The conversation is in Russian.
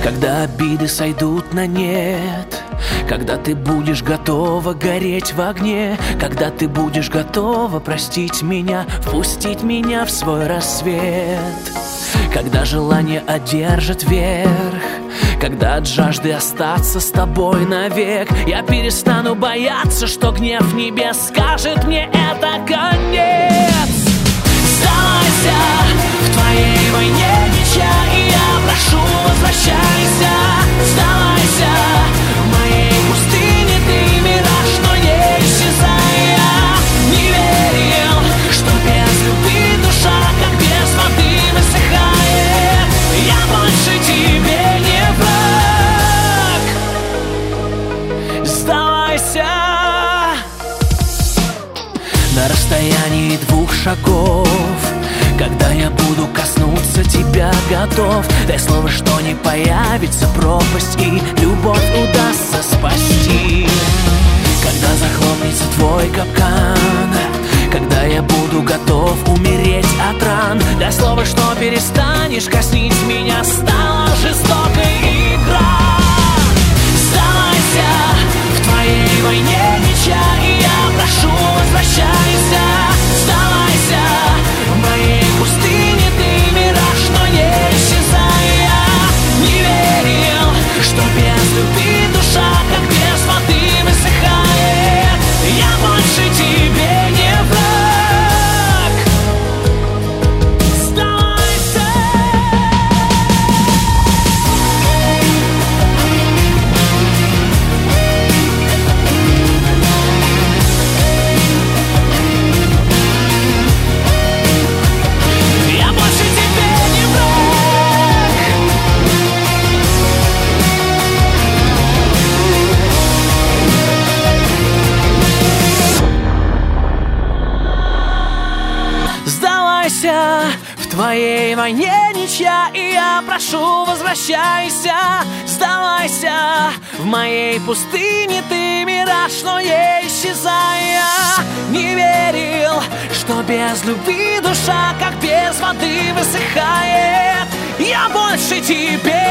Когда обиды сойдут на нет, когда ты будешь готова гореть в огне, когда ты будешь готова простить меня, впустить меня в свой рассвет. Когда желание одержит верх, когда от жажды остаться с тобой навек, я перестану бояться, что гнев небес скажет мне это конец. Сдавайся, в твоей войне меча, и я прошу, возвращайся. Сдавайся, в моей пустыне ты мираж, но не исчезая. Не верил, что без любви душа, как без воды, высыхает. Я больше тебе не враг. Сдавайся. На расстоянии 2 шагов, когда я буду коснуться тебя готов, дай слово, что не появится пропасть, и любовь удастся спасти. Когда захлопнется твой капкан, когда я буду готов умереть от ран, дай слово, что перестанешь коснить меня, стала жестокой игра. Сдавайся, в твоей войне меча, и я прошу, возвращайся. Сдавайся, в моей пустыне ты мираж, но не исчезая. Не верил, что без любви душа, как без воды, высыхает. Я больше тебе не враг. Сдавайся. Я больше тебе не враг. Сдавайся, в твоей войне ничья, и я прошу, возвращайся. Сдавайся, в моей пустыне ты мираж, но не исчезая. Не верил, что без любви душа, как без воды, высыхает. Я больше тебе